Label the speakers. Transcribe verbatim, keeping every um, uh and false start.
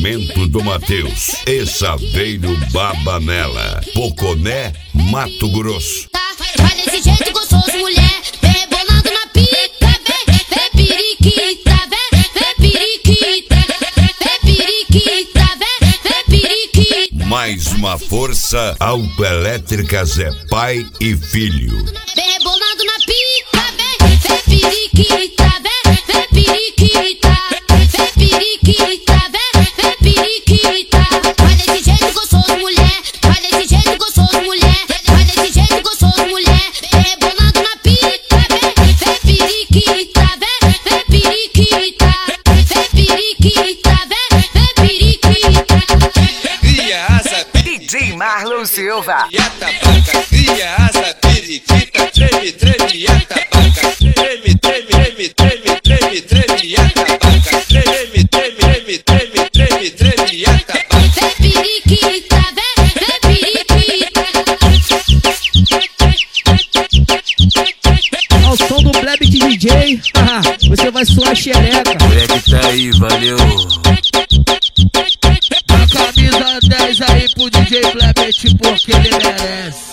Speaker 1: Lançamento do Matheus e Saveiro Babanella, Poconé, Mato Grosso.
Speaker 2: Vai desse jeito gostoso, mulher, vem rebolando na pica, vem, vem periquita, vem, vem periquita, vem periquita, vem, vem periquita.
Speaker 1: Mais uma força, Autoelétricas é pai e filho.
Speaker 2: Vem rebolando na pica, vem, vem periquita, vem, vem periquita, vem periquita, vem, vem periquita. Vai desse jeito gostoso, mulher, vai desse jeito gostoso, mulher, vai desse jeito gostoso, mulher, vem rebolando na pica, vem, vem periquita, vem, vem periquita, vem periquita, vem, vem periquita.
Speaker 3: Cria asa,
Speaker 4: D J Marlon Silva.
Speaker 3: e a tabaca, cria asa, periquita, treme, treme, e a tabaca, treme, treme, treme, treme, treme, treme, e a tabaca, treme, treme, treme, treme, treme, treme, e a tabaca.
Speaker 2: Vem periquita, vem, vem periquita.
Speaker 5: Ao som do Plebit D J, ah, você vai suar xereca.
Speaker 6: Moleque tá aí, valeu.
Speaker 5: A camisa dez aí pro D J Plebit porque ele merece.